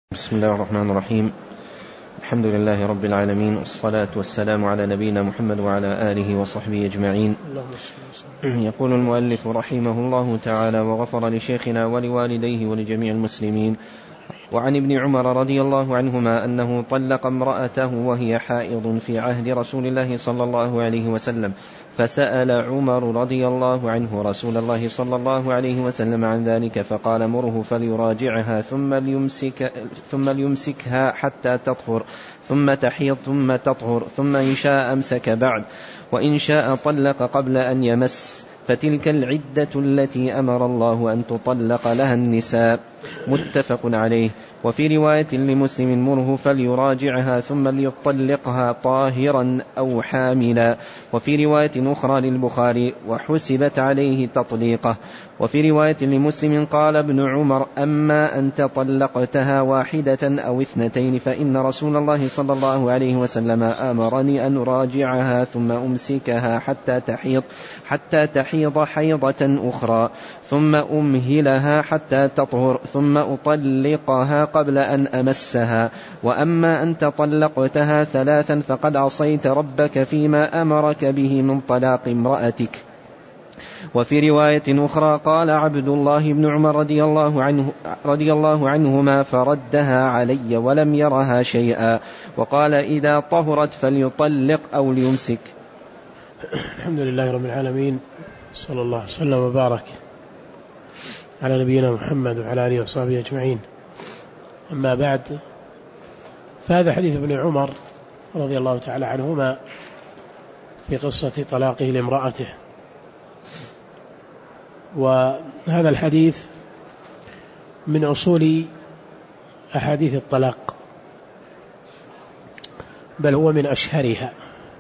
بسم الله الرحمن الرحيم. الحمد لله رب العالمين، والصلاة والسلام على نبينا محمد وعلى آله وصحبه أجمعين. يقول المؤلف رحمه الله تعالى: وغفر لشيخنا ولوالديه ولجميع المسلمين. وعن ابن عمر رضي الله عنهما أنه طلق امرأته وهي حائض في عهد رسول الله صلى الله عليه وسلم، فسأل عمر رضي الله عنه رسول الله صلى الله عليه وسلم عن ذلك، فقال: مره فليراجعها ثم ليمسكها حتى تطهر، ثم تحيض ثم تطهر، ثم إن شاء أمسك بعد، وإن شاء طلق قبل أن يمس، فتلك العدة التي أمر الله أن تطلق لها النساء. متفق عليه. وفي رواية لمسلم: مره فليراجعها ثم ليطلقها طاهرا أو حاملا. وفي رواية أخرى للبخاري: وحسبت عليه تطليقه. وفي رواية لمسلم قال ابن عمر: أما أنت طلقتها واحدة أو اثنتين فإن رسول الله صلى الله عليه وسلم أمرني أن أراجعها ثم أمسكها حتى تحيض حيضة أخرى، ثم أمهلها حتى تطهر، ثم أطلقها قبل أن أمسها. وأما أنت طلقتها ثلاثا فقد عصيت ربك فيما أمرك به من طلاق امرأتك. وفي رواية أخرى قال عبد الله بن عمر رضي الله عنهما: فردها علي ولم يرها شيئا، وقال: إذا طهرت فليطلق أو ليمسك. الحمد لله رب العالمين، صلى الله وسلم وبارك على نبينا محمد وعلى آله وصحبه أجمعين. أما بعد، فهذا حديث ابن عمر رضي الله تعالى عنهما في قصة طلاقه لامرأته. وهذا الحديث من أصول أحاديث الطلاق، بل هو من أشهرها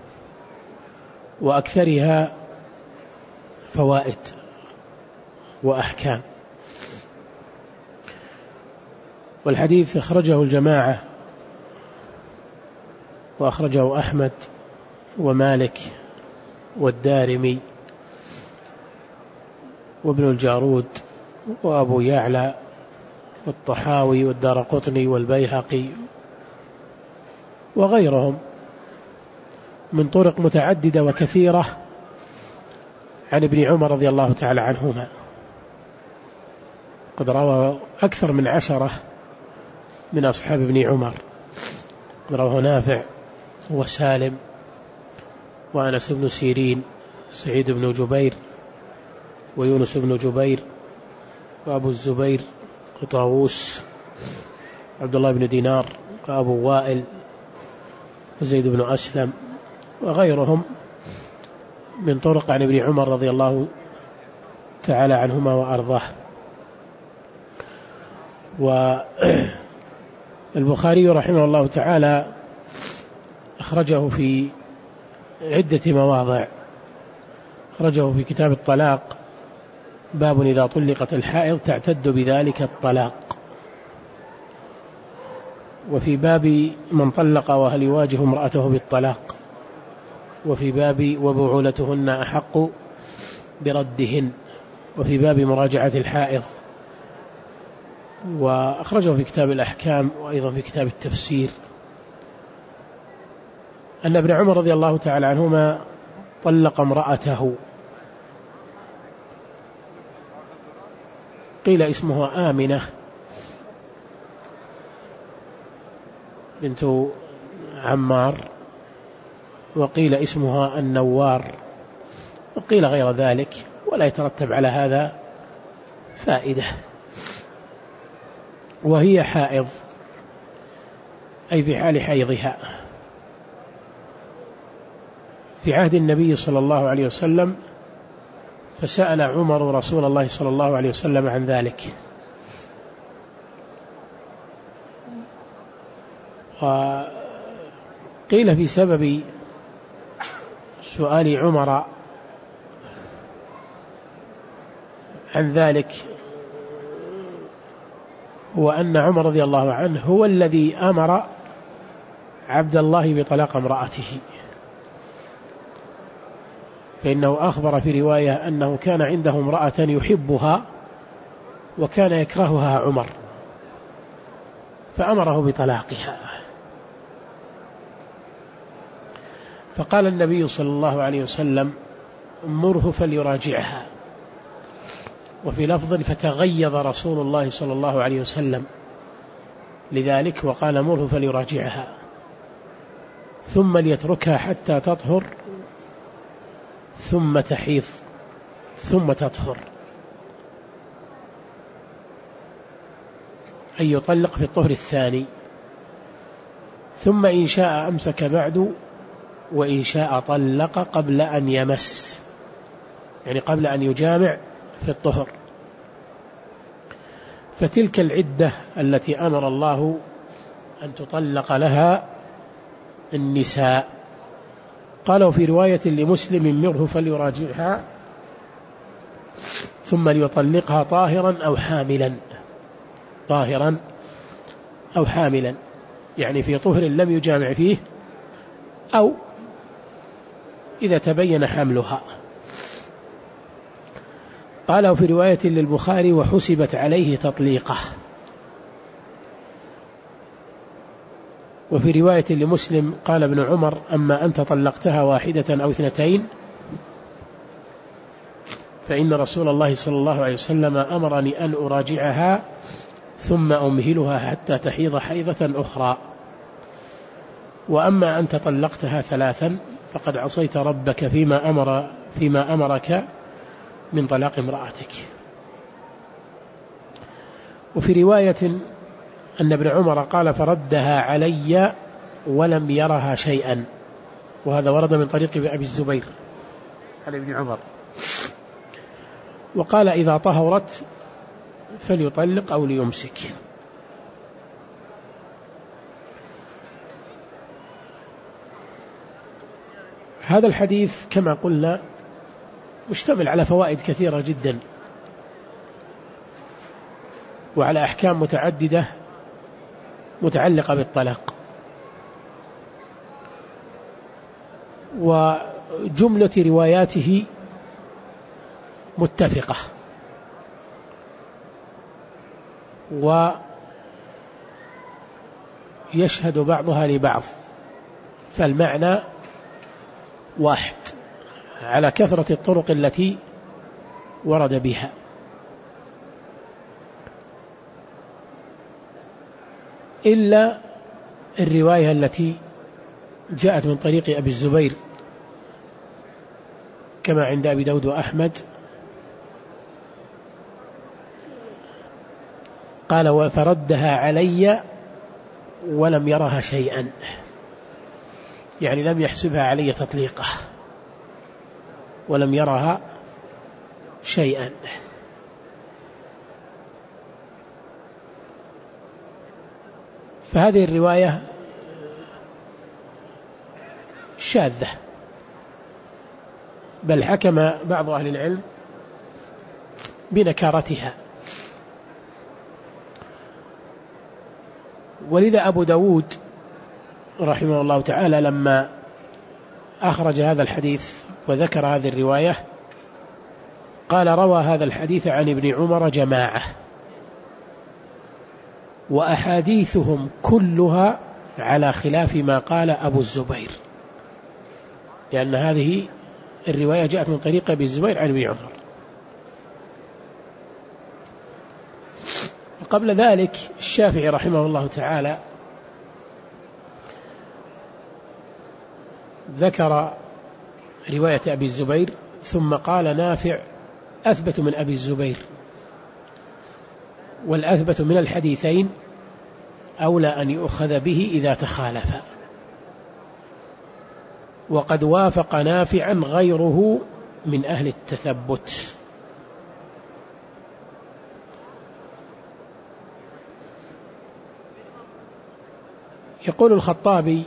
وأكثرها فوائد وأحكام. والحديث أخرجه الجماعة، وأخرجه أحمد ومالك والدارمي وابن الجارود وأبو يعلى والطحاوي والدارقطني والبيهقي وغيرهم من طرق متعددة وكثيرة عن ابن عمر رضي الله تعالى عنهما. قد روى أكثر من 10 من أصحاب ابن عمر. قد روى نافع وسالم وأنس بن سيرين، سعيد بن جبير، ويونس بن جبير، وأبو الزبير، وطاووس، عبد الله بن دينار، وأبو وائل، وزيد بن أسلم، وغيرهم من طرق عن ابن عمر رضي الله تعالى عنهما وأرضاه. والبخاري رحمه الله تعالى أخرجه في عدة مواضع. أخرجه في كتاب الطلاق: باب إذا طلقت الحائض تعتد بذلك الطلاق. وفي باب من طلق وهل يواجه امرأته بالطلاق. وفي باب وبعولتهن أحق بردهن. وفي باب مراجعة الحائض. وأخرجه في كتاب الأحكام، وأيضا في كتاب التفسير، أن ابن عمر رضي الله تعالى عنهما طلق امرأته، قيل اسمها آمنة بنت عمار، وقيل اسمها النوار، وقيل غير ذلك، ولا يترتب على هذا فائدة. وهي حائض، أي في حال حيضها، في عهد النبي صلى الله عليه وسلم، فسأل عمر رسول الله صلى الله عليه وسلم عن ذلك. وقيل في سبب سؤال عمر عن ذلك هو أن عمر رضي الله عنه هو الذي أمر عبد الله بطلاق امرأته، فإنه أخبر في رواية أنه كان عنده امرأة يحبها وكان يكرهها عمر، فأمره بطلاقها. فقال النبي صلى الله عليه وسلم: مره فليراجعها. وفي لفظ: فتغيظ رسول الله صلى الله عليه وسلم لذلك وقال: مره فليراجعها ثم ليتركها حتى تطهر ثم تحيض ثم تطهر، أن يطلق في الطهر الثاني، ثم إن شاء أمسك بعد، وإن شاء طلق قبل أن يمس، يعني قبل أن يجامع في الطهر. فتلك العدة التي أمر الله أن تطلق لها النساء. قالوا في رواية لمسلم: مره فليراجعها ثم ليطلقها طاهرا أو حاملا، طاهرا أو حاملا، يعني في طهر لم يجامع فيه، أو إذا تبين حملها. قالوا في رواية للبخاري: وحسبت عليه تطليقه. وفي رواية لمسلم قال ابن عمر: أما أنت طلقتها واحدة أو اثنتين فإن رسول الله صلى الله عليه وسلم أمرني أن أراجعها ثم أمهلها حتى تحيض حيضة أخرى، وأما أنت طلقتها ثلاثا فقد عصيت ربك فيما أمرك من طلاق امرأتك. وفي رواية أن ابن عمر قال: فردها علي ولم يرها شيئا، وهذا ورد من طريق أبي الزبير عن ابن عمر. وقال: إذا طهرت فليطلق أو ليمسك. هذا الحديث كما قلنا مشتمل على فوائد كثيرة جدا وعلى أحكام متعددة متعلقة بالطلاق. وجملة رواياته متفقة، ويشهد بعضها لبعض، فالمعنى واحد على كثرة الطرق التي ورد بها. إلا الرواية التي جاءت من طريق أبي الزبير كما عند أبي داود وأحمد، قال: وفردها علي ولم يرها شيئا، يعني لم يحسبها علي تطليقه ولم يرها شيئا. فهذه الرواية شاذة، بل حكم بعض أهل العلم بنكارتها. ولذا أبو داود رحمه الله تعالى لما أخرج هذا الحديث وذكر هذه الرواية قال: روى هذا الحديث عن ابن عمر جماعة، وأحاديثهم كلها على خلاف ما قال أبو الزبير، لأن هذه الرواية جاءت من طريق أبي الزبير عن ابن عمر. وقبل ذلك الشافعي رحمه الله تعالى ذكر رواية أبي الزبير ثم قال: نافع أثبت من أبي الزبير، والأثبت من الحديثين أولى أن يؤخذ به إذا تخالف، وقد وافق نافعا غيره من أهل التثبت. يقول الخطابي: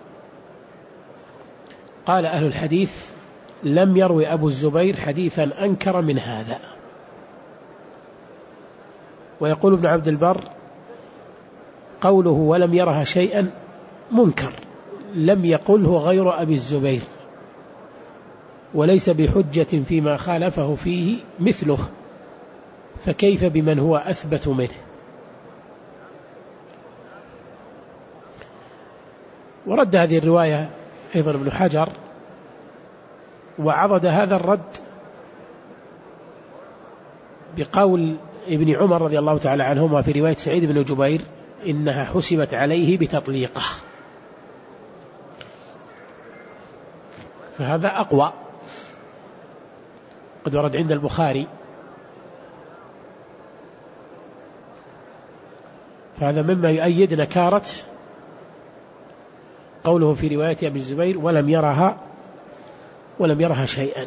قال أهل الحديث: لم يروي أبو الزبير حديثا أنكر من هذا. ويقول ابن عبد البر: قوله ولم يرها شيئا منكر، لم يقله غير أبي الزبير، وليس بحجة فيما خالفه فيه مثله، فكيف بمن هو أثبت منه. ورد هذه الرواية أيضا ابن حجر، وعضد هذا الرد بقول ابن عمر رضي الله تعالى عنهما في رواية سعيد بن جبير إنها حسبت عليه بتطليقه، فهذا أقوى، قد ورد عند البخاري، فهذا مما يؤيد نكارة قوله في رواية أبي الزبير ولم يرها شيئا.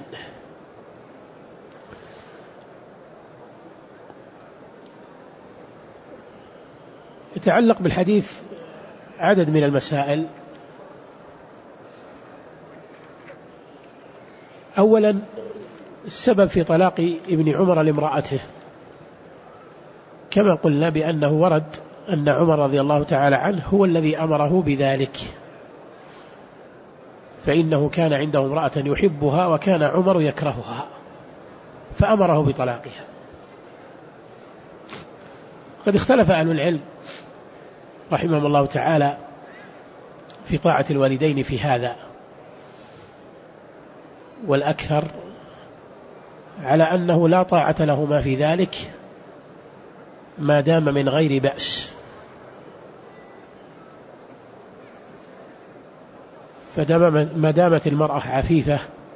يتعلق بالحديث عدد من المسائل. أولا السبب في طلاق ابن عمر لامرأته، كما قلنا بأنه ورد أن عمر رضي الله تعالى عنه هو الذي أمره بذلك، فإنه كان عنده امرأة يحبها وكان عمر يكرهها فأمره بطلاقها. قد اختلف أهل العلم رحمهم الله تعالى في طاعة الوالدين في هذا، والأكثر على أنه لا طاعة لهما في ذلك ما دام من غير بأس، ما دامت المرأة عفيفة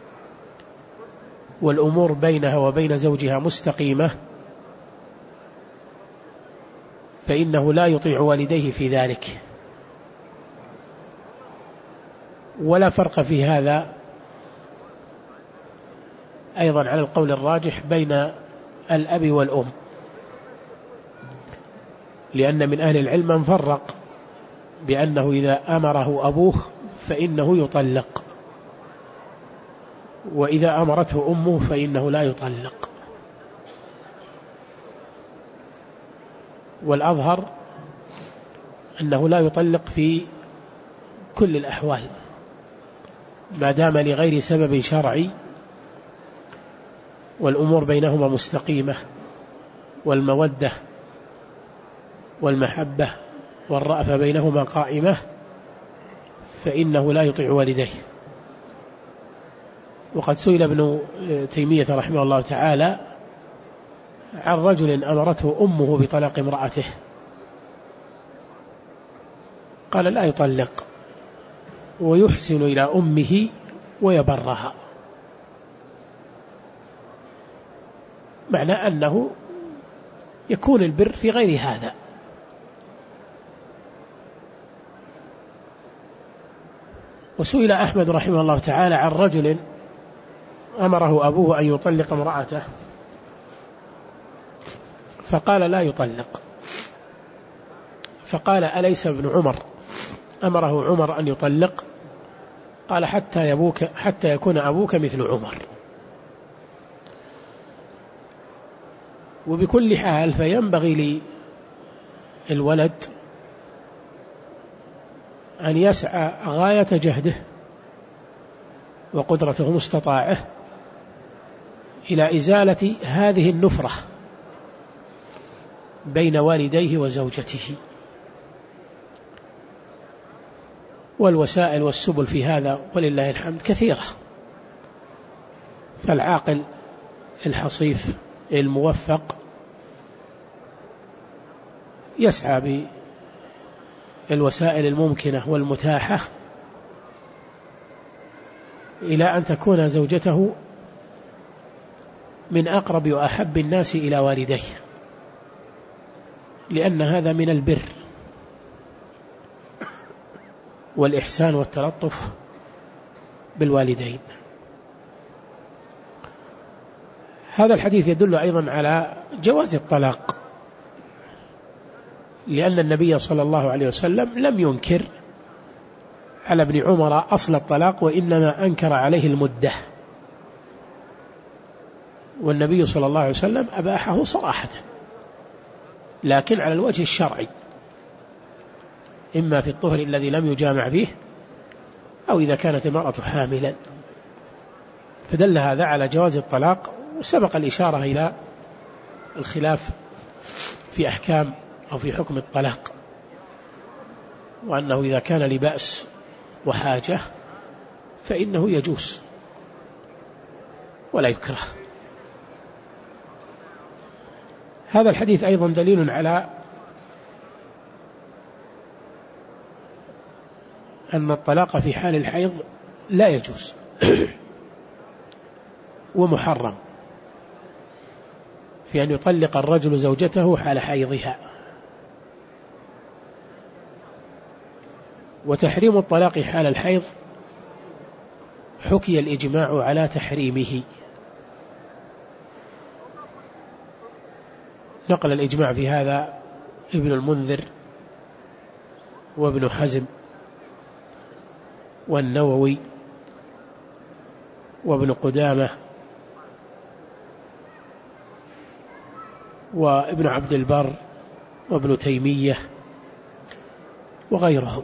والأمور بينها وبين زوجها مستقيمة فإنه لا يطيع والديه في ذلك. ولا فرق في هذا أيضا على القول الراجح بين الأب والأم، لأن من أهل العلم من فرق بأنه إذا أمره أبوه فإنه يطلق، وإذا أمرته أمه فإنه لا يطلق. والأظهر أنه لا يطلق في كل الأحوال ما دام لغير سبب شرعي والأمور بينهما مستقيمة والمودة والمحبة والرأفة بينهما قائمة فإنه لا يطيع والديه. وقد سئل ابن تيمية رحمه الله تعالى عن رجل أمرته أمه بطلاق امرأته، قال لا يطلق ويحسن إلى أمه ويبرها، معنى أنه يكون البر في غير هذا. وسئل أحمد رحمه الله تعالى عن رجل أمره أبوه أن يطلق امرأته فقال لا يطلق، فقال أليس ابن عمر أمره عمر أن يطلق؟ قال حتى يكون أبوك مثل عمر. وبكل حال فينبغي للولد أن يسعى غاية جهده وقدرته مستطاعه إلى إزالة هذه النفرة بين والديه وزوجته، والوسائل والسبل في هذا ولله الحمد كثيرة. فالعاقل الحصيف الموفق يسعى بالوسائل الممكنة والمتاحة إلى أن تكون زوجته من أقرب وأحب الناس إلى والديه، لأن هذا من البر والإحسان والتلطف بالوالدين. هذا الحديث يدل أيضا على جواز الطلاق، لأن النبي صلى الله عليه وسلم لم ينكر على ابن عمر أصل الطلاق، وإنما أنكر عليه المدة، والنبي صلى الله عليه وسلم أباحه صراحة، لكن على الوجه الشرعي، إما في الطهر الذي لم يجامع فيه أو إذا كانت المرأة حاملا، فدل هذا على جواز الطلاق. وسبق الإشارة إلى الخلاف في أحكام أو في حكم الطلاق، وأنه إذا كان لبأس وحاجة فإنه يجوز ولا يكره. هذا الحديث أيضا دليل على أن الطلاق في حال الحيض لا يجوز ومحرم، في أن يطلق الرجل زوجته حال حيضها. وتحريم الطلاق حال الحيض حكي الإجماع على تحريمه، نقل الإجماع في هذا ابن المنذر وابن حزم والنووي وابن قدامة وابن عبد البر وابن تيمية وغيرهم.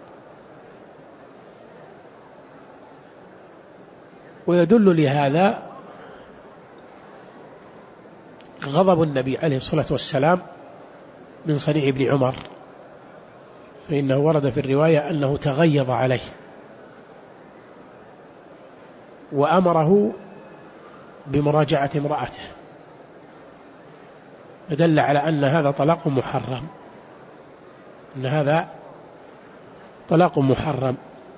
ويدل لهذا غضب النبي عليه الصلاة والسلام من صنيع ابن عمر، فإنه ورد في الرواية أنه تغيظ عليه وأمره بمراجعة امرأته، فدل على أن هذا طلاق محرم، أن هذا طلاق محرم.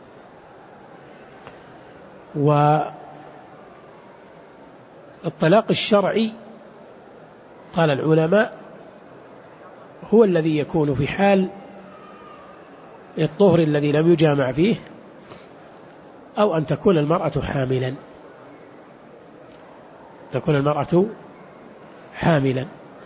والطلاق الشرعي قال العلماء هو الذي يكون في حال الطهر الذي لم يجامع فيه، أو أن تكون المرأة حاملا، تكون المرأة حاملا.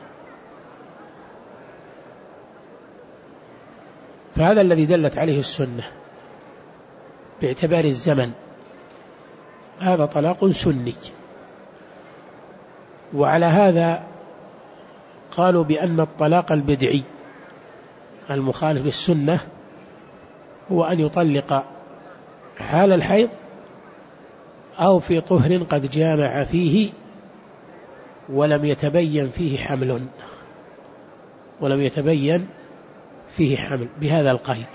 فهذا الذي دلت عليه السنة باعتبار الزمن، هذا طلاق سني. وعلى هذا قالوا بأن الطلاق البدعي المخالف للسنة هو أن يطلق حال الحيض أو في طهر قد جامع فيه ولم يتبين فيه حمل، ولم يتبين فيه حمل بهذا القيد،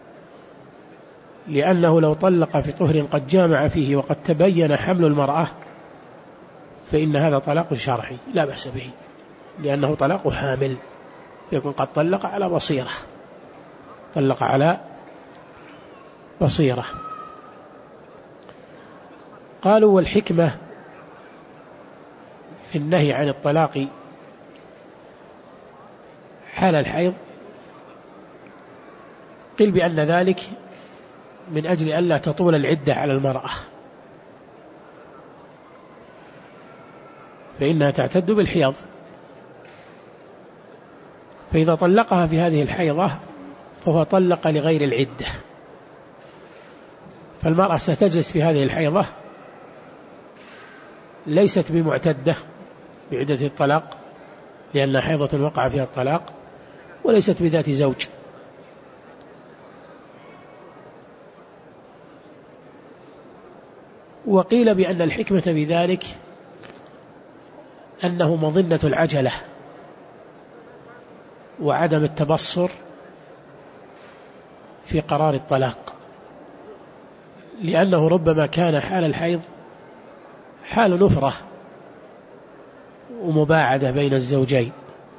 لأنه لو طلق في طهر قد جامع فيه وقد تبين حمل المرأة فإن هذا طلاق شرعي لا بأس به، لأنه طلاق حامل، يكون قد طلق على بصيرة، طلق على بصيرة. قالوا والحكمة في النهي عن الطلاق حال الحيض قيل بأن ذلك من أجل ألا تطول العدة على المرأة، فإنها تعتد بالحيض، فإذا طلقها في هذه الحيضة فهو طلق لغير العدة، فالمرأة ستجلس في هذه الحيضة ليست بمعتدة بعدة الطلاق لأنها حيضة وقع فيها الطلاق، وليست بذات زوج. وقيل بأن الحكمة بذلك أنه مظنة العجلة وعدم التبصر في قرار الطلاق، لأنه ربما كان حال الحيض حال نفرة ومباعدة بين الزوجين،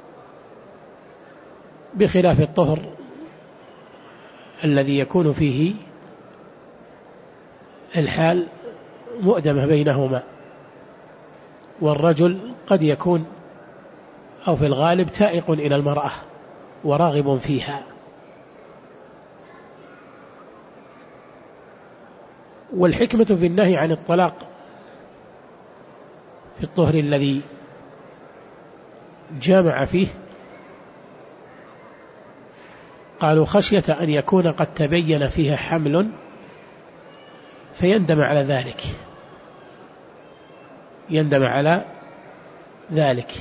بخلاف الطهر الذي يكون فيه الحال مؤدمة بينهما، والرجل قد يكون أو في الغالب تائق إلى المرأة وراغب فيها. والحكمة في النهي عن الطلاق في الطهر الذي جامع فيه قالوا خشية أن يكون قد تبين فيها حمل فيندم على ذلك، يندم على ذلك،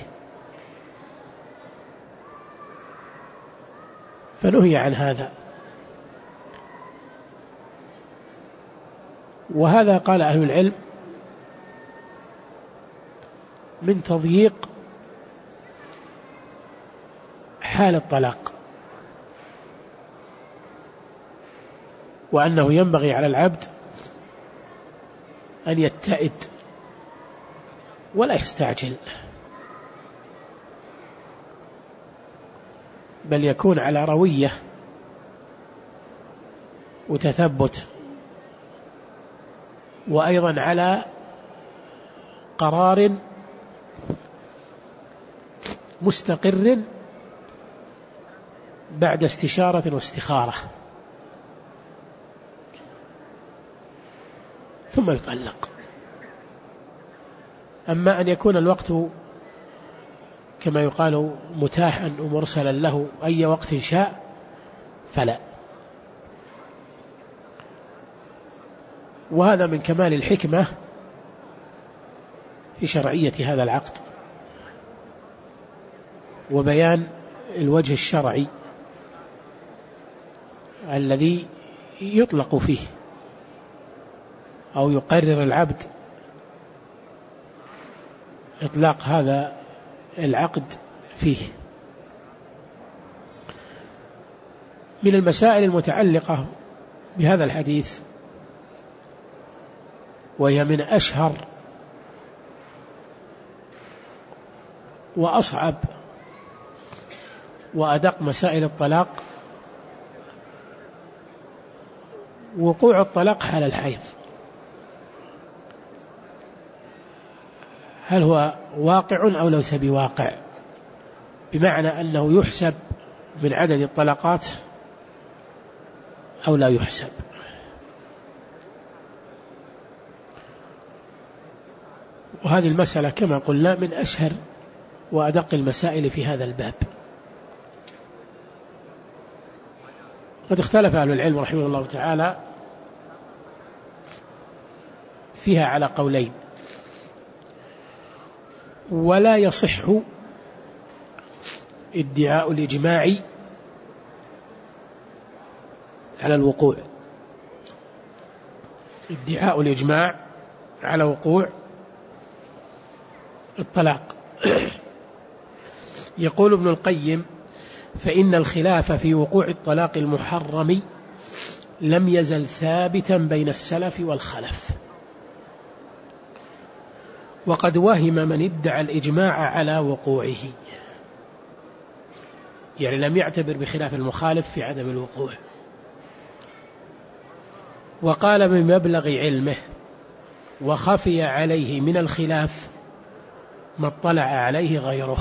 فنهي عن هذا. وهذا قال أهل العلم من تضييق حال الطلاق، وأنه ينبغي على العبد أن يتئد ولا يستعجل، بل يكون على روية وتثبت، وأيضا على قرار مستقر بعد استشارة واستخارة، ثم يطلق. أما أن يكون الوقت كما يقال متاحا ومرسلا له أي وقت شاء فلا. وهذا من كمال الحكمة في شرعية هذا العقد وبيان الوجه الشرعي الذي يطلق فيه أو يقرر العبد إطلاق هذا العقد فيه. من المسائل المتعلقة بهذا الحديث، وهي من أشهر وأصعب وأدق مسائل الطلاق، وقوع الطلاق حال الحيض. هل هو واقع أو ليس بواقع؟ بمعنى أنه يحسب من عدد الطلقات أو لا يحسب. وهذه المسألة كما قلنا من أشهر وأدق المسائل في هذا الباب. قد اختلف أهل العلم رحمه الله تعالى فيها على قولين، ولا يصح ادعاء الإجماع على الوقوع، ادعاء الإجماع على وقوع الطلاق. يقول ابن القيم: فإن الخلاف في وقوع الطلاق المحرم لم يزل ثابتا بين السلف والخلف، وقد وهم من ادعى الإجماع على وقوعه، يعني لم يعتبر بخلاف المخالف في عدم الوقوع، وقال من مبلغ علمه وخفي عليه من الخلاف ما اطلع عليه غيره.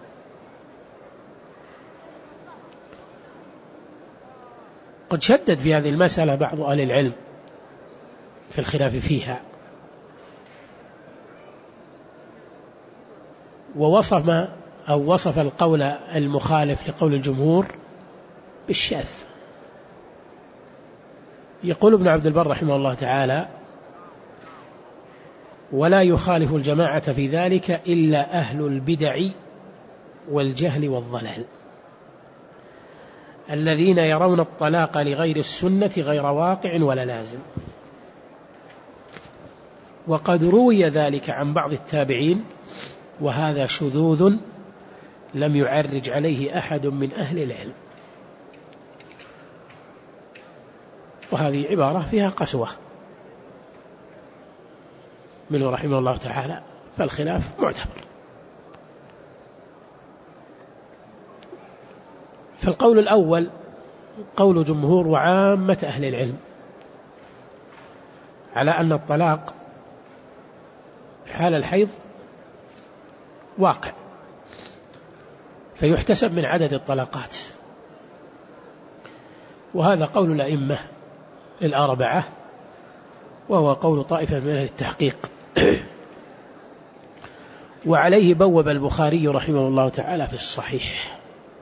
قد شدد في هذه المسألة بعض أهل العلم في الخلاف فيها، ووصف القول المخالف لقول الجمهور بالشاذ. يقول ابن عبد البر رحمه الله تعالى: ولا يخالف الجماعة في ذلك إلا أهل البدع والجهل والضلال الذين يرون الطلاق لغير السنة غير واقع ولا لازم. وقد روي ذلك عن بعض التابعين، وهذا شذوذ لم يعرج عليه أحد من أهل العلم. وهذه عبارة فيها قسوة منه رحمه الله تعالى، فالخلاف معتبر. فالقول الأول قول جمهور وعامة أهل العلم على أن الطلاق حال الحيض واقع، فيحتسب من عدد الطلاقات، وهذا قول الأئمة الأربعة، وهو قول طائفة من أهل التحقيق. وعليه بوب البخاري رحمه الله تعالى في الصحيح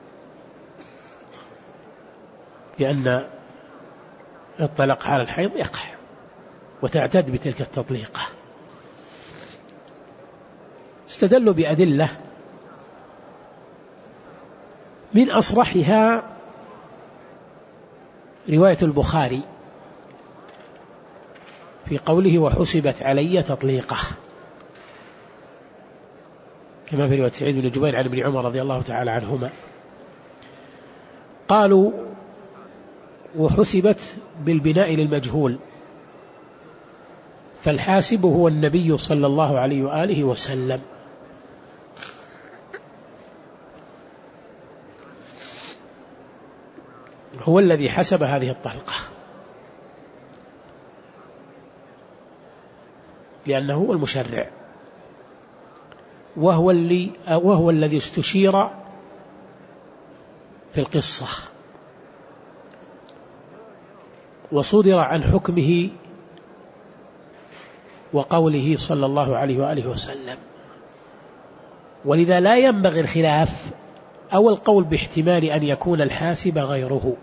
بأن الطلاق حال الحيض يقع وتعتد بتلك التطليقة. استدلوا بأدلة من أصرحها رواية البخاري في قوله: وحسبت علي تطليقه، كما في رواية سعيد بن جبير عن ابن عمر رضي الله تعالى عنهما. قالوا: وحسبت بالبناء للمجهول، فالحاسب هو النبي صلى الله عليه وآله وسلم. هو الذي حسب هذه الطلقة، لأنه هو المشرع، وهو الذي استشير في القصة وصدر عن حكمه وقوله صلى الله عليه وآله وسلم. ولذا لا ينبغي الخلاف أو القول باحتمال أن يكون الحاسب غيره،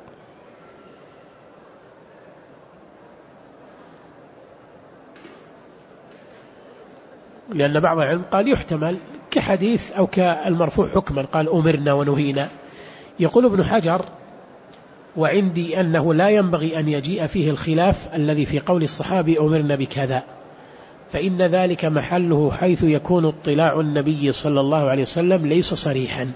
لأن بعض العلم قال يحتمل كحديث أو كالمرفوع حكما، قال أمرنا ونهينا. يقول ابن حجر: وعندي أنه لا ينبغي أن يجيء فيه الخلاف الذي في قول الصحابي أمرنا بكذا، فإن ذلك محله حيث يكون اطلاع النبي صلى الله عليه وسلم ليس صريحا،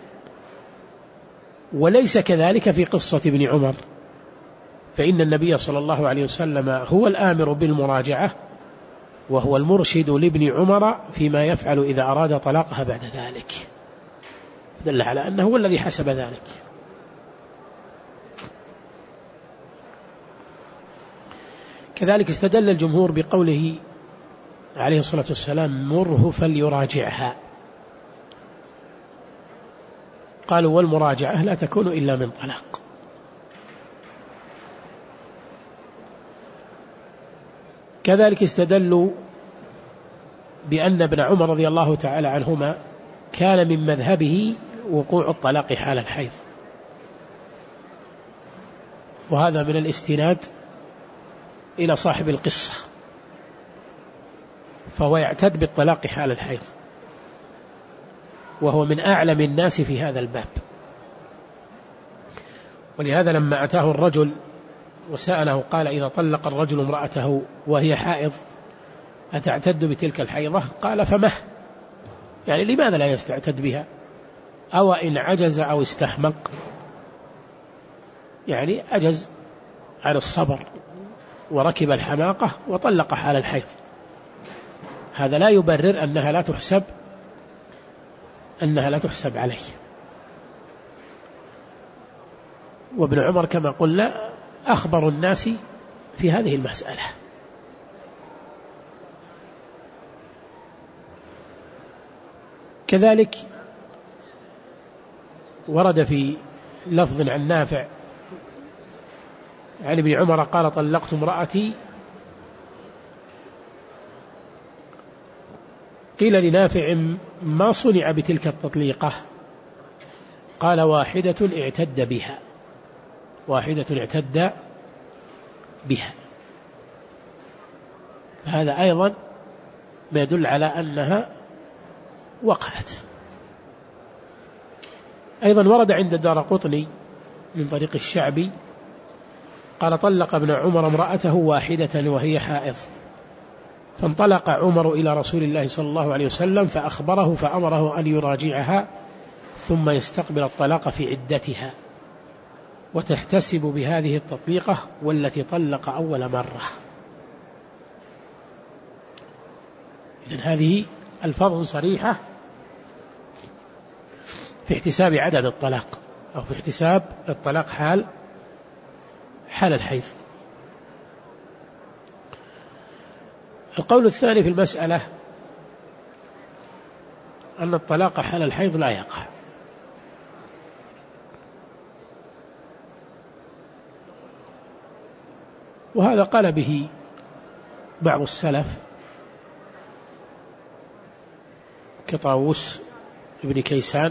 وليس كذلك في قصة ابن عمر، فإن النبي صلى الله عليه وسلم هو الآمر بالمراجعة، وهو المرشد لابن عمر فيما يفعل إذا أراد طلاقها بعد ذلك، دل على أنه هو الذي حسب ذلك. كذلك استدل الجمهور بقوله عليه الصلاة والسلام: مره فليراجعها. قالوا: والمراجعة لا تكون إلا من طلاق. كذلك استدلوا بأن ابن عمر رضي الله تعالى عنهما كان من مذهبه وقوع الطلاق حال الحيض، وهذا من الاستناد إلى صاحب القصة، فهو يعتد بالطلاق حال الحيض، وهو من أعلم الناس في هذا الباب. ولهذا لما أتاه الرجل وسأله قال: إذا طلق الرجل امرأته وهي حائض أتعتد بتلك الحيضة؟ قال: فمه، يعني لماذا لا يستعتد بها؟ أو إن عجز أو استحمق، يعني عجز عن الصبر وركب الحماقة وطلق حال الحيض، هذا لا يبرر أنها لا تحسب عليه. وابن عمر كما قلنا أخبر الناس في هذه المسألة. كذلك ورد في لفظ عن نافع عن ابن عمر قال: طلقت امرأتي. قيل لنافع: ما صنع بتلك التطليقة؟ قال: واحدة اعتد بها. فهذا أيضا ما يدل على أنها وقعت. أيضا ورد عند الدارقطني من طريق الشعبي قال: طلق ابن عمر امرأته واحدة وهي حائض، فانطلق عمر إلى رسول الله صلى الله عليه وسلم فأخبره فأمره أن يراجعها ثم يستقبل الطلاق في عدتها، وتحتسب بهذه التطليقة والتي طلق أول مرة. إذن هذه الفاظ صريحة في احتساب عدد الطلاق، أو في احتساب الطلاق حال الحيض. القول الثاني في المسألة أن الطلاق حال الحيض لا يقع، وهذا قال به بعض السلف كطاووس ابن كيسان،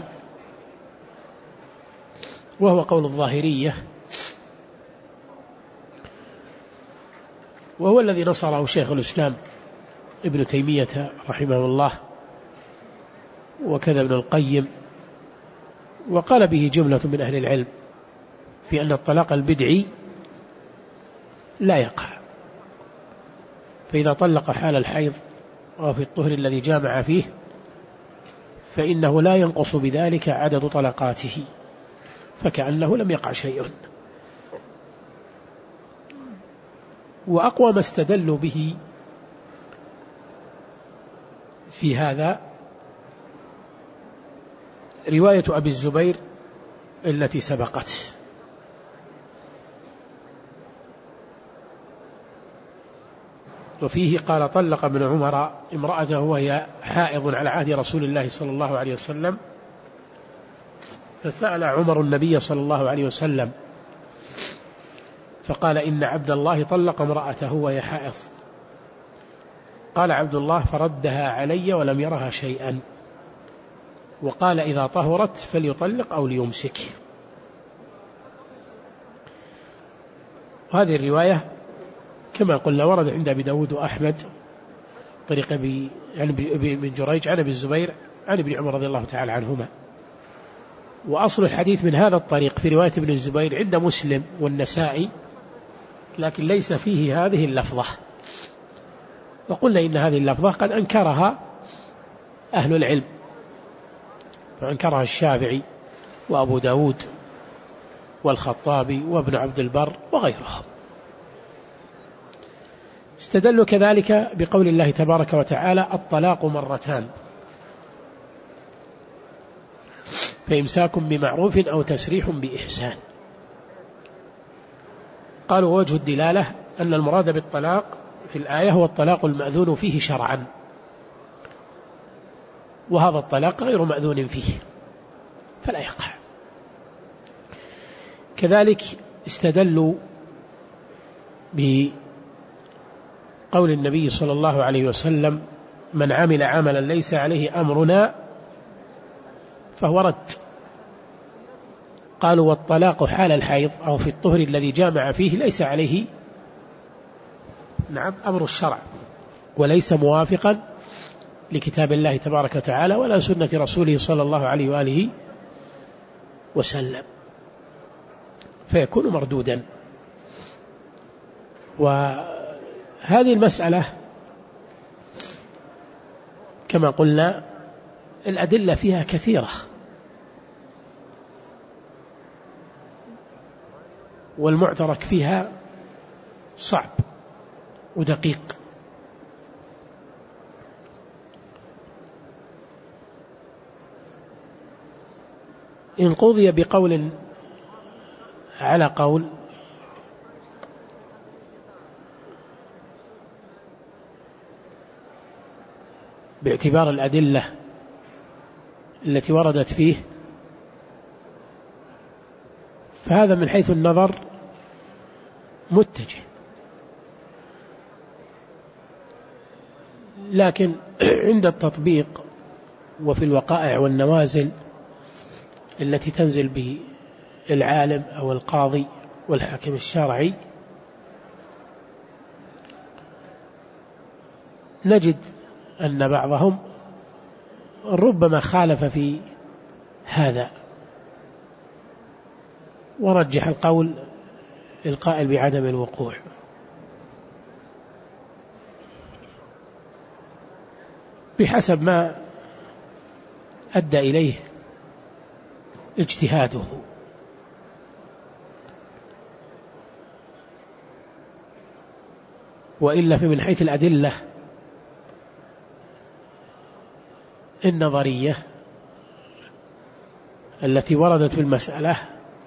وهو قول الظاهرية، وهو الذي نصره شيخ الإسلام ابن تيمية رحمه الله، وكذا ابن القيم، وقال به جملة من أهل العلم في أن الطلاق البدعي لا يقع. فإذا طلق حال الحيض أو في الطهر الذي جامع فيه فإنه لا ينقص بذلك عدد طلقاته، فكأنه لم يقع شيء. وأقوى ما استدلوا به في هذا رواية أبي الزبير التي سبقت، وفيه قال: طلق ابن عمر امرأته وهي حائض على عهد رسول الله صلى الله عليه وسلم، فسأل عمر النبي صلى الله عليه وسلم فقال: إن عبد الله طلق امرأته وهي حائض. قال عبد الله: فردها علي ولم يرها شيئا، وقال: إذا طهرت فليطلق أو ليمسك. وهذه الرواية كما قلنا ورد عند أبي داود وأحمد طريقة بن جريج عن أبي الزبير عن ابن عمر رضي الله تعالى عنهما. وأصل الحديث من هذا الطريق في رواية ابن الزبير عند مسلم والنسائي، لكن ليس فيه هذه اللفظة. وقلنا إن هذه اللفظة قد أنكرها أهل العلم، فأنكرها الشافعي وأبو داود والخطابي وابن عبد البر وغيرهم. استدلوا كذلك بقول الله تبارك وتعالى: الطلاق مرتان، فإمساك بمعروف أو تسريح بإحسان. قالوا: وجه الدلالة أن المراد بالطلاق في الآية هو الطلاق المأذون فيه شرعا، وهذا الطلاق غير مأذون فيه فلا يقع. كذلك استدلوا بقول النبي صلى الله عليه وسلم: من عمل عملا ليس عليه أمرنا فهو رد. قالوا: والطلاق حال الحيض أو في الطهر الذي جامع فيه ليس عليه أمر الشرع، وليس موافقا لكتاب الله تبارك وتعالى ولا سنة رسوله صلى الله عليه وآله وسلم، فيكون مردودا. وهذه المسألة كما قلنا الأدلة فيها كثيرة، والمعترك فيها صعب ودقيق. إن قضي بقول على قول باعتبار الأدلة التي وردت فيه، فهذا من حيث النظر متجه، لكن عند التطبيق وفي الوقائع والنوازل التي تنزل بالعالم أو القاضي والحاكم الشرعي نجد أن بعضهم ربما خالف في هذا ورجح القول القائل بعدم الوقوع، بحسب ما أدى إليه اجتهاده. وإلا فمن حيث الأدلة النظرية التي وردت في المسألة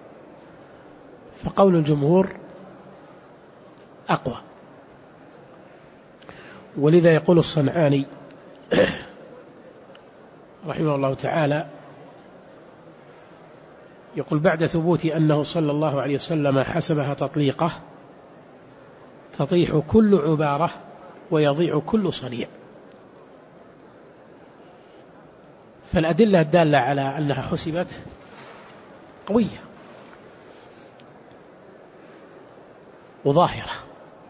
فقول الجمهور أقوى. ولذا يقول الصنعاني رحمه الله تعالى، يقول: بعد ثبوت أنه صلى الله عليه وسلم حسبها تطليقة تطيح كل عبارة ويضيع كل صنيع. فالأدلة الدالة على أنها حسبت قوية وظاهرة.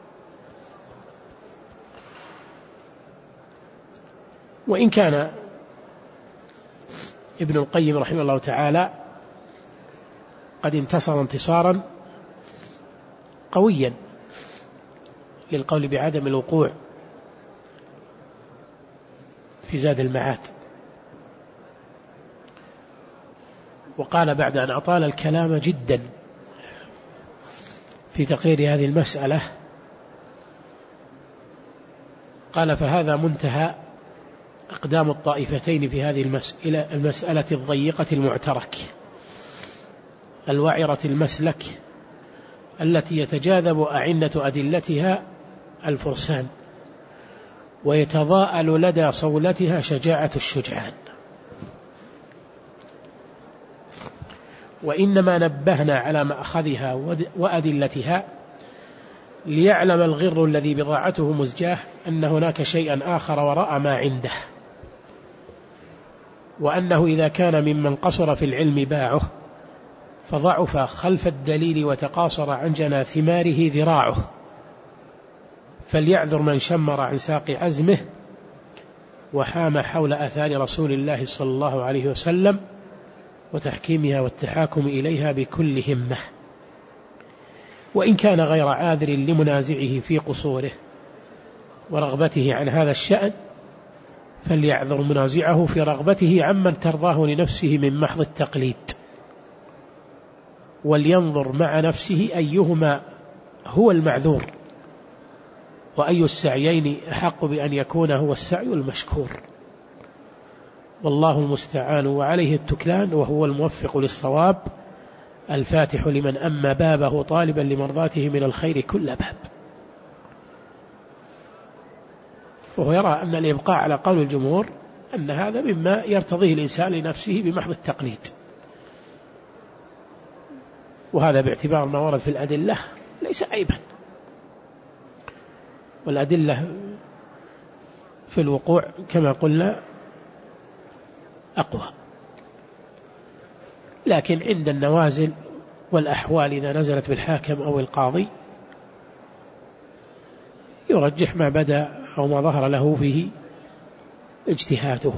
وإن كان ابن القيم رحمه الله تعالى قد انتصر انتصارا قويا للقول بعدم الوقوع في زاد المعاد، وقال بعد أن أطال الكلام جدا في تقرير هذه المسألة: قال: فهذا منتهى أقدام الطائفتين في هذه المسألة الضيقة المعترك الوعرة المسلك التي يتجاذب أعنة أدلتها الفرسان ويتضاءل لدى صولتها شجاعة الشجعان. وإنما نبهنا على مأخذها وأدلتها ليعلم الغر الذي بضاعته مزجاه أن هناك شيئا آخر وراء ما عنده، وأنه إذا كان ممن قصر في العلم باعه فضعف خلف الدليل وتقاصر عن جنى ثماره ذراعه، فليعذر من شمر عن ساق عزمه وحام حول آثار رسول الله صلى الله عليه وسلم وتحكيمها والتحاكم إليها بكل همة. وإن كان غير عاذر لمنازعه في قصوره ورغبته عن هذا الشأن فليعذر منازعه في رغبته عمن ترضاه لنفسه من محض التقليد، ولينظر مع نفسه أيهما هو المعذور وأي السعيين أحق بأن يكون هو السعي المشكور. والله المستعان وعليه التكلان، وهو الموفق للصواب الفاتح لمن أما بابه طالبا لمرضاته من الخير كل باب. وهو يرى أن الإبقاء على قول الجمهور أن هذا مما يرتضيه الإنسان لنفسه بمحض التقليد، وهذا باعتبار ما ورد في الأدلة ليس عيبا، والأدلة في الوقوع كما قلنا أقوى، لكن عند النوازل والأحوال إذا نزلت بالحاكم أو القاضي يرجح ما بدأ أو ما ظهر له فيه اجتهاده.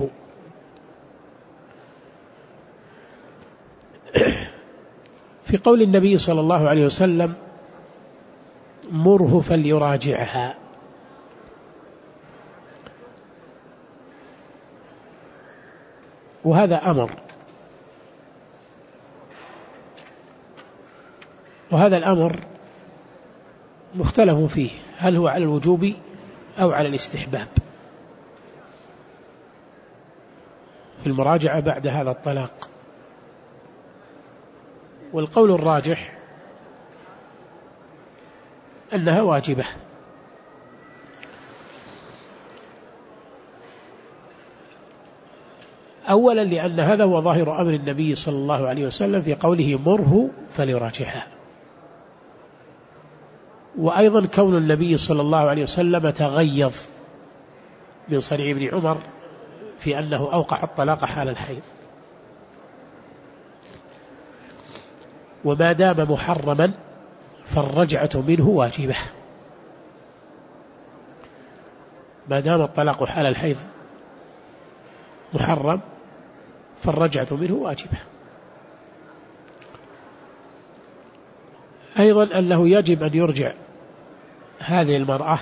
في قول النبي صلى الله عليه وسلم: مره فليراجعها، وهذا أمر، وهذا الأمر مختلف فيه، هل هو على الوجوب أو على الاستحباب في المراجعة بعد هذا الطلاق. والقول الراجح أنها واجبة، أولا لأن هذا هو ظاهر أمر النبي صلى الله عليه وسلم في قوله: مره فليراجعها، وأيضا كون النبي صلى الله عليه وسلم تغيظ من صنيع ابن عمر في أنه أوقع الطلاق حال الحيض، وما دام محرما فالرجعة منه واجبة، ما دام الطلاق حال الحيض محرم فالرجعة منه واجبة. أيضا أنه يجب أن يرجع هذه المرأة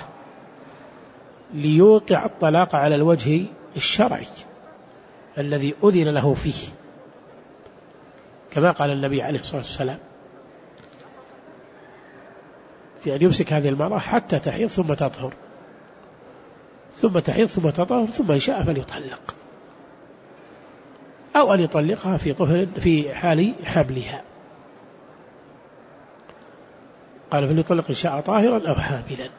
ليوقع الطلاق على الوجه الشرعي الذي أذن له فيه، كما قال النبي عليه الصلاة والسلام في أن يمسك هذه المرأة حتى تحيض ثم تطهر، ثم تحيض ثم تطهر، ثم إن شاء فليطلق، أو أن يطلقها في حال حملها. قال: فليطلق إن شاء طاهرا أو حاملا.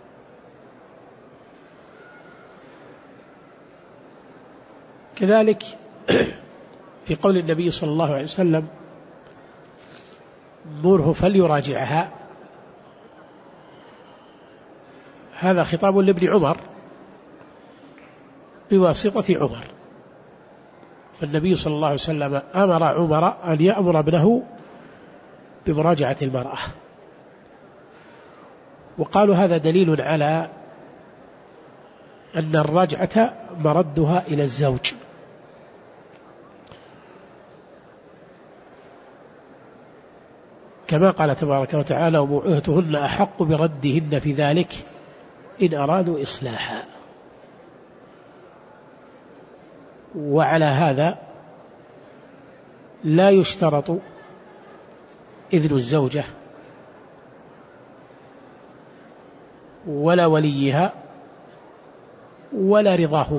كذلك في قول النبي صلى الله عليه وسلم: مره فليراجعها، هذا خطاب لابن عمر بواسطة عمر، فالنبي صلى الله عليه وسلم أمر عمر أن يأمر ابنه بمراجعة المرأة، وقالوا هذا دليل على أن الرجعة مردها إلى الزوج، كما قال تبارك وتعالى: وبعوثهن أحق بردهن في ذلك إن أرادوا إصلاحا. وعلى هذا لا يشترط إذن الزوجة ولا وليها ولا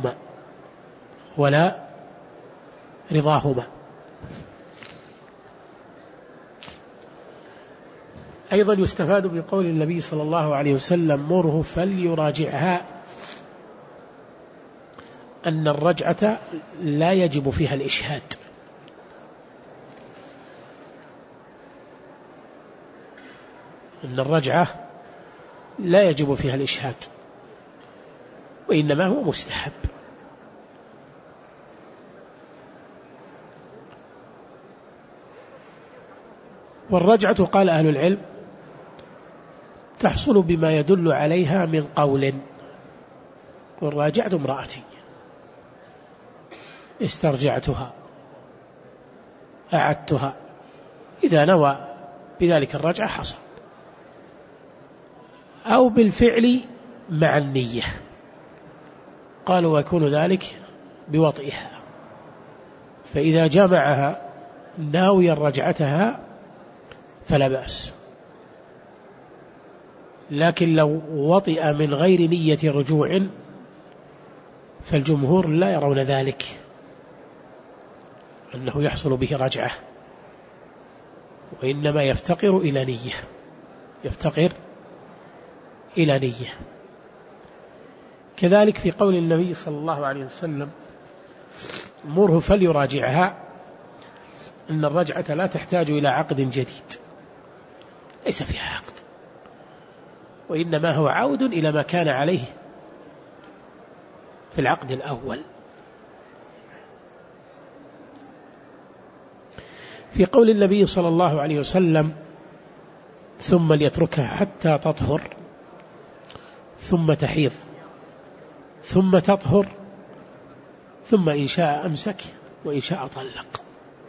رضاهما. أيضا يستفاد بقول النبي صلى الله عليه وسلم مره فليراجعها أن الرجعة لا يجب فيها الإشهاد، أن الرجعة لا يجب فيها الإشهاد وإنما هو مستحب. والرجعة قال أهل العلم تحصل بما يدل عليها من قول، قل راجعت امرأتي، استرجعتها، أعدتها، إذا نوى بذلك الرجعة حصل، أو بالفعل مع النية، قالوا ويكون ذلك بوطئها، فإذا جمعها ناويا رجعتها فلا بأس. لكن لو وطئ من غير نية رجوع فالجمهور لا يرون ذلك، أنه يحصل به رجعة، وإنما يفتقر إلى نية. كذلك في قول النبي صلى الله عليه وسلم مره فليراجعها، أن الرجعة لا تحتاج إلى عقد جديد، ليس فيها عقد، وإنما هو عود إلى ما كان عليه في العقد الأول. في قول النبي صلى الله عليه وسلم ثم ليتركها حتى تطهر ثم تحيض ثم تطهر ثم إن شاء أمسك وإن شاء طلق،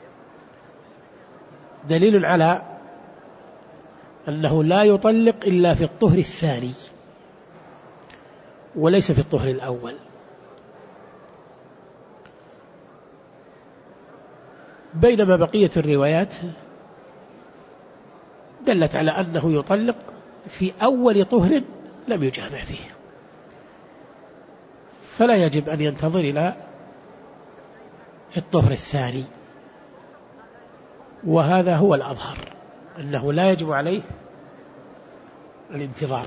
دليل على أنه لا يطلق إلا في الطهر الثاني وليس في الطهر الأول. بينما بقية الروايات دلت على أنه يطلق في أول طهر لم يجامع فيه، فلا يجب أن ينتظر إلى الطهر الثاني، وهذا هو الأظهر أنه لا يجب عليه الانتظار.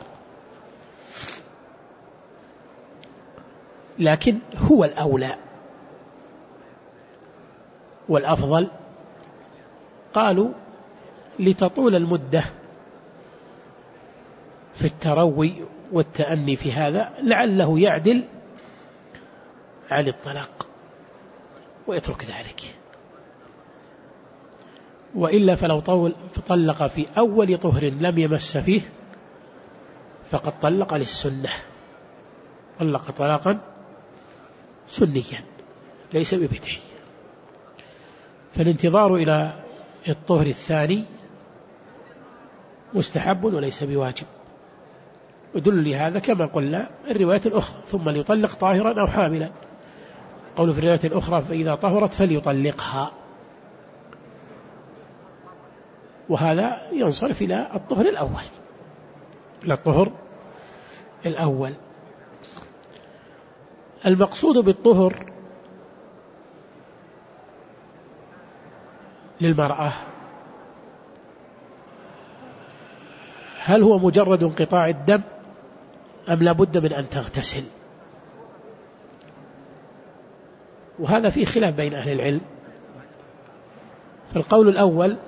لكن هو الأولى والأفضل، قالوا لتطول المدة في التروي والتأني في هذا، لعله يعدل عن الطلاق ويترك ذلك، وإلا فلو طلق في أول طهر لم يمس فيه فقد طلق للسنة، طلق طلاقا سنيا ليس ببدعي. فالانتظار إلى الطهر الثاني مستحب وليس بواجب، ودل لهذا كما قلنا الرواية الأخرى ثم ليطلق طاهرا أو حاملا، قول في الرواية الأخرى فإذا طهرت فليطلقها، وهذا ينصرف إلى الطهر الأول. المقصود بالطهر للمرأة هل هو مجرد انقطاع الدم أم لا بد من أن تغتسل؟ وهذا فيه خلاف بين أهل العلم. فالقول الأول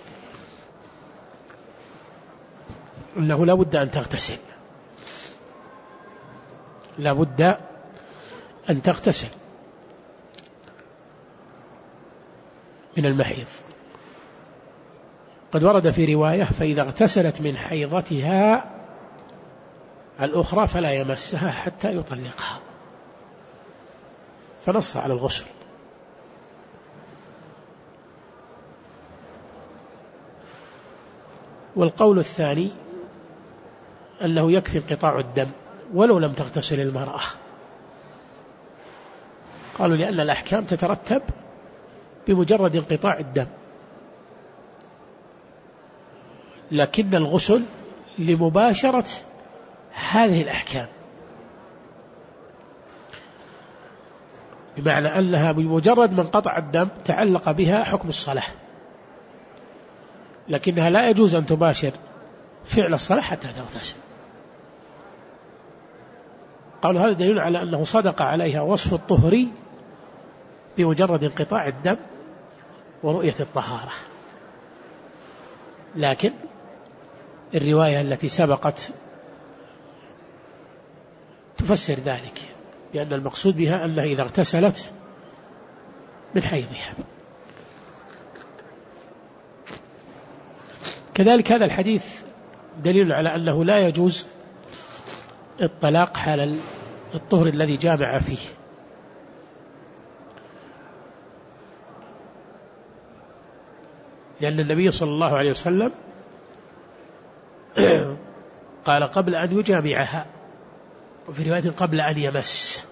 أنه لا بد أن تغتسل، لا بد أن تغتسل من المحيض. قد ورد في رواية فإذا اغتسلت من حيضتها الأخرى فلا يمسها حتى يطلقها، فنص على الغسل. والقول الثاني أنه يكفي انقطاع الدم ولو لم تغتسل المرأة، قالوا لأن الأحكام تترتب بمجرد انقطاع الدم، لكن الغسل لمباشرة هذه الأحكام، بمعنى أنها بمجرد من قطع الدم تعلق بها حكم الصلاة، لكنها لا يجوز أن تباشر فعل الصلاة حتى تغتسل. قالوا هذا دليل على أنه صدق عليها وصف الطهر بمجرد انقطاع الدم ورؤية الطهارة. لكن الرواية التي سبقت تفسر ذلك لأن المقصود بها أنها إذا اغتسلت من حيضها. كذلك هذا الحديث دليل على أنه لا يجوز الطلاق حال الطهر الذي جامع فيه، لأن النبي صلى الله عليه وسلم قال قبل أن يجامعها، وفي رواية قبل أن يمس،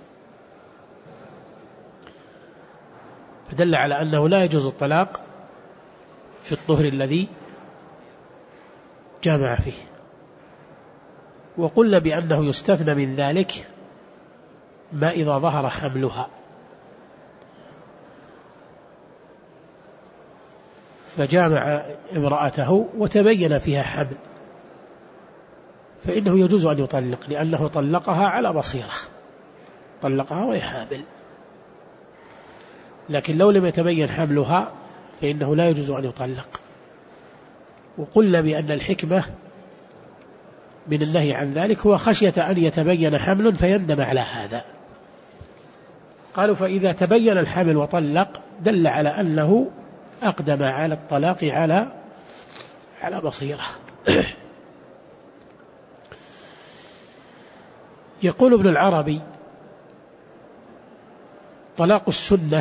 فدل على أنه لا يجوز الطلاق في الطهر الذي جامع فيه. وقلنا بأنه يستثنى من ذلك ما إذا ظهر حملها، فجامع امرأته وتبين فيها حمل فإنه يجوز أن يطلق، لأنه طلقها على بصيرة، طلقها وهي حامل. لكن لو لم يتبين حملها فإنه لا يجوز أن يطلق. وقلنا بأن الحكمة من النهي عن ذلك هو خشية أن يتبين حمل فيندم على هذا. قالوا فإذا تبين الحمل وطلق دل على أنه أقدم على الطلاق على بصيرة. يقول ابن العربي طلاق السنة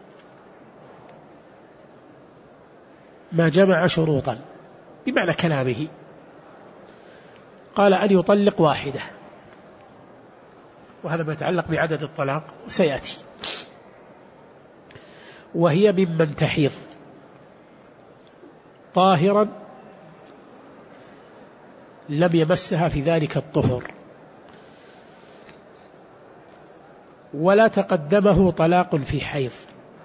ما جمع شروطا، بمعنى كلامه قال أن يطلق واحدة، وهذا ما يتعلق بعدد الطلاق سيأتي، وهي ممن تحيض طاهرا لم يمسها في ذلك الطهر، ولا تقدمه طلاق في حيض،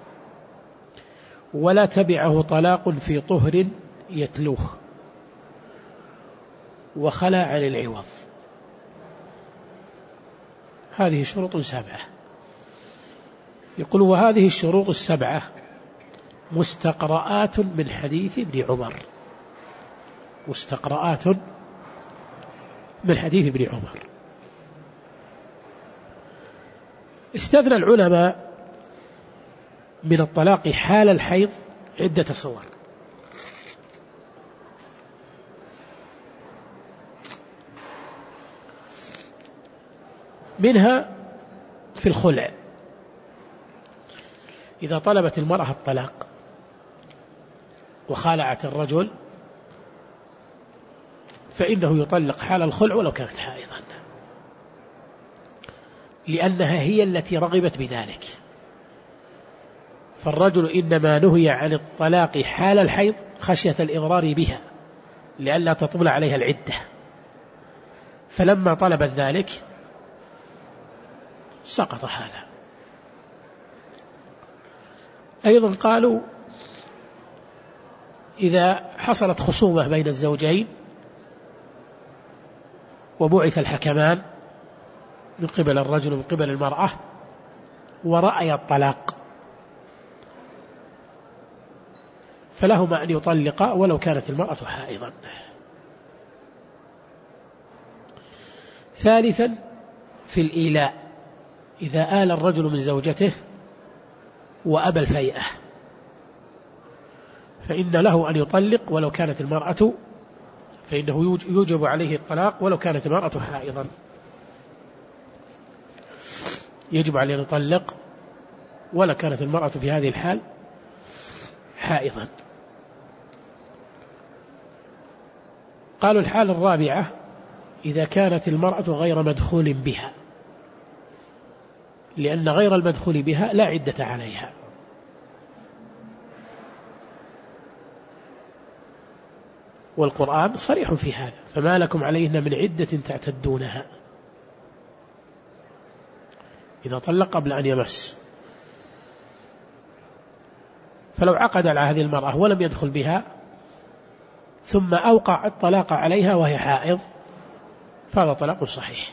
ولا تبعه طلاق في طهر يتلوه، وخلى عن العوض. هذه شروط 7. يقول وهذه الشروط 7 مستقرآت من حديث ابن عمر، مستقرآت من حديث ابن عمر. استثنى العلماء من الطلاق حال الحيض عدة صور. منها في الخلع، إذا طلبت المرأة الطلاق وخالعت الرجل فإنه يطلق حال الخلع ولو كانت حائضا، لأنها هي التي رغبت بذلك. فالرجل إنما نهي عن الطلاق حال الحيض خشية الإضرار بها لئلا تطول عليها العدة، فلما طلبت ذلك سقط هذا. أيضا قالوا إذا حصلت خصومة بين الزوجين وبعث الحكمان من قبل الرجل ومن قبل المرأة ورأي الطلاق فلهما أن يطلقا ولو كانت المرأة حائضا. ثالثا في الإيلاء، إذا آل الرجل من زوجته وأبى الفيئة فإن له أن يطلق ولو كانت المرأة، فإنه يوجب عليه الطلاق ولو كانت المرأة حائضا، يجب عليه أن يطلق ولا كانت المرأة في هذه الحال حائضا. قالوا الحالة الرابعة إذا كانت المرأة غير مدخول بها، لأن غير المدخول بها لا عدة عليها. والقرآن صريح في هذا، فما لكم عليهن من عدة تعتدونها، إذا طلق قبل أن يمس. فلو عقد على هذه المرأة ولم يدخل بها ثم أوقع الطلاق عليها وهي حائض فهذا طلاق صحيح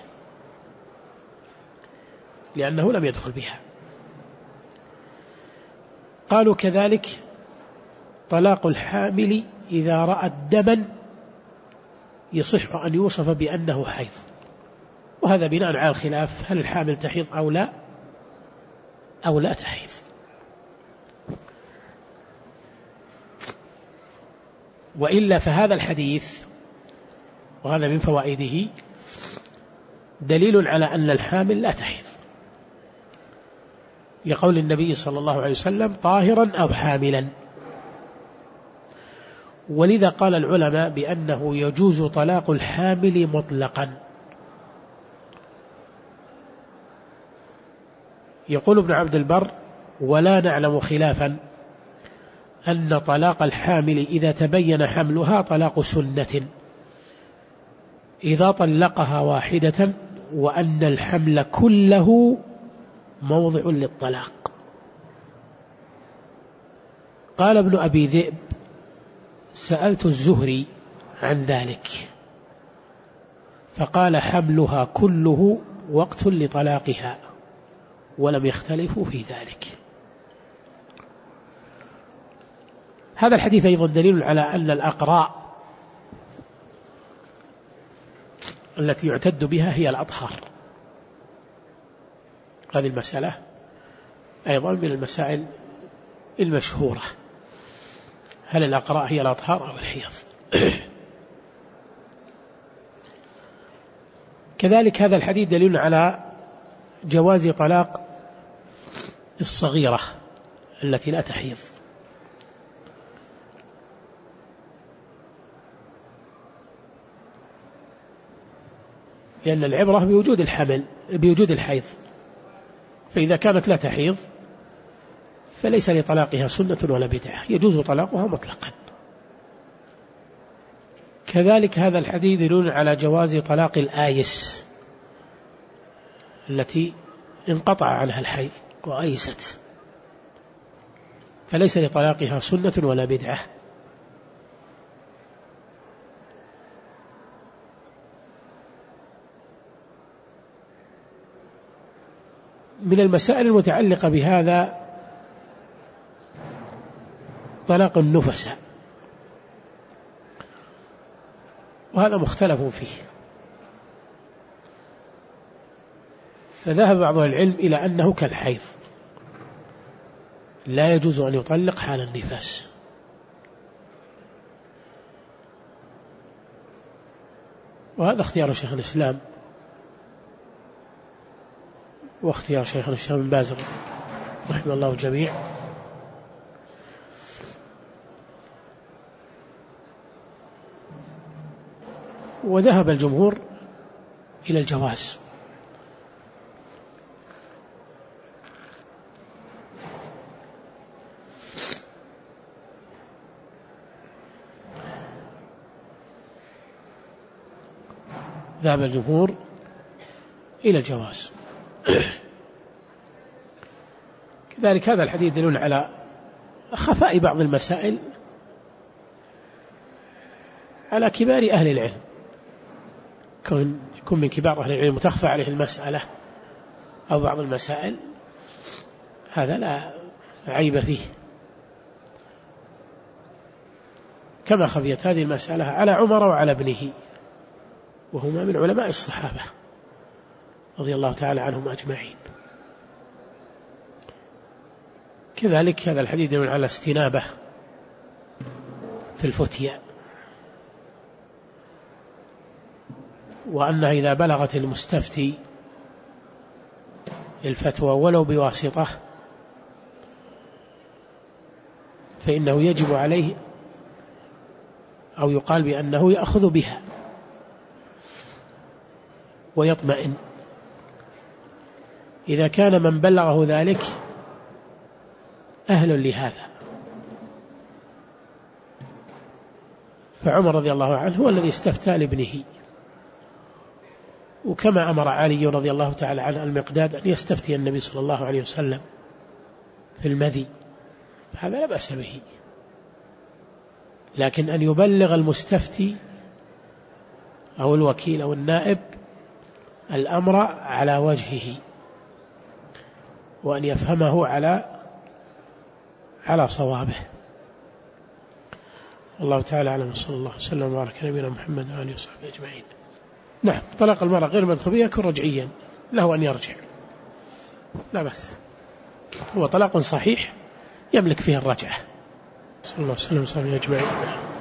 لأنه لم يدخل بها. قالوا كذلك طلاق الحامل إذا رأت دما يصح أن يوصف بأنه حيض، وهذا بناء على الخلاف هل الحامل تحيض أو لا تحيض. وإلا فهذا الحديث وهذا من فوائده دليل على أن الحامل لا تحيض، لقول النبي صلى الله عليه وسلم طاهرا أو حاملا. ولذا قال العلماء بأنه يجوز طلاق الحامل مطلقا. يقول ابن عبد البر ولا نعلم خلافا أن طلاق الحامل إذا تبين حملها طلاق سنة إذا طلقها واحدة وأن الحمل كله موضع للطلاق. قال ابن أبي ذئب سألت الزهري عن ذلك فقال حملها كله وقت لطلاقها ولم يختلفوا في ذلك. هذا الحديث أيضا دليل على أن الأقراء التي يعتد بها هي الأطهار. هذه المسألة أيضا من المسائل المشهورة، هل الأقراء هي الأطهار أو الحيض؟ كذلك هذا الحديث دليل على جواز طلاق الصغيرة التي لا تحيض، لأن العبرة بوجود الحمل بوجود الحيض، فإذا كانت لا تحيض فليس لطلاقها سنة ولا بدعة، يجوز طلاقها مطلقا. كذلك هذا الحديث يدل على جواز طلاق الآيس التي انقطع عنها الحيض وآيست، فليس لطلاقها سنة ولا بدعة. من المسائل المتعلقة بهذا طلاق النفساء، وهذا مختلف فيه، فذهب بعض العلم إلى أنه كالحيض لا يجوز أن يطلق حال النفاس، وهذا اختيار شيخ الإسلام واختيار شيخ الإسلام بن باز رحمه الله الجميع. وذهب الجمهور إلى الجواز. ذهب الجمهور إلى الجواز. كذلك هذا الحديث دليل على خفاء بعض المسائل على كبار أهل العلم، يكون من كبار أهل العلم وتخفى عليه المسألة أو بعض المسائل، هذا لا عيب فيه، كما خفيت هذه المسألة على عمر وعلى ابنه وهما من علماء الصحابة رضي الله تعالى عنهم أجمعين. كذلك هذا الحديث يدل على استنابة في الفتية، وأنها إذا بلغت المستفتي الفتوى ولو بواسطة فإنه يجب عليه أو يقال بأنه يأخذ بها ويطمئن إذا كان من بلغه ذلك أهل لهذا. فعمر رضي الله عنه هو الذي استفتى لابنه، وكما أمر علي رضي الله تعالى عنه المقداد أن يستفتي النبي صلى الله عليه وسلم في المذي، هذا لا بأس به، لكن أن يبلغ المستفتي أو الوكيل أو النائب الأمر على وجهه، وأن يفهمه على صوابه. الله تعالى أعلم، صلى الله وسلم وبارك على نبينا محمد وآله وصحبه أجمعين. نعم، طلاق المرأة غير مدخول يكون رجعيا، له أن يرجع، لا بس، هو طلاق صحيح يملك فيه الرجعة. صلى الله وسلم وبارك أجمعين.